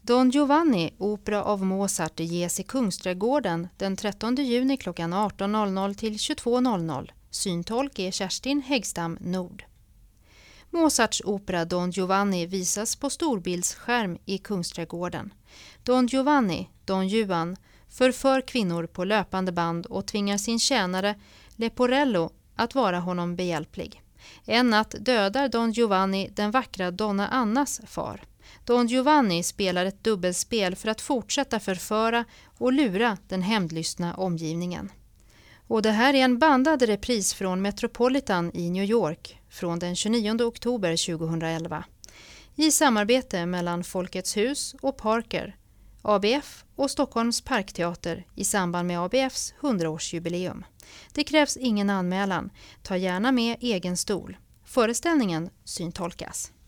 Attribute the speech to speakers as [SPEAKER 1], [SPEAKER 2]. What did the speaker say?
[SPEAKER 1] Don Giovanni, opera av Mozart, ges i Kungsträdgården den 13 juni klockan 18.00 till 22.00. Syntolk är Kerstin Häggstam Nord. Mozarts opera Don Giovanni visas på storbildsskärm i Kungsträdgården. Don Giovanni, Don Juan, förför kvinnor på löpande band och tvingar sin tjänare Leporello att vara honom behjälplig. En natt dödar Don Giovanni den vackra Donna Annas far. Don Giovanni spelar ett dubbelspel för att fortsätta förföra och lura den hämndlystna omgivningen. Och det här är en bandad repris från Metropolitan i New York från den 29 oktober 2011. I samarbete mellan Folkets hus och Parker, ABF och Stockholms parkteater i samband med ABFs 100-årsjubileum. Det krävs ingen anmälan. Ta gärna med egen stol. Föreställningen syntolkas.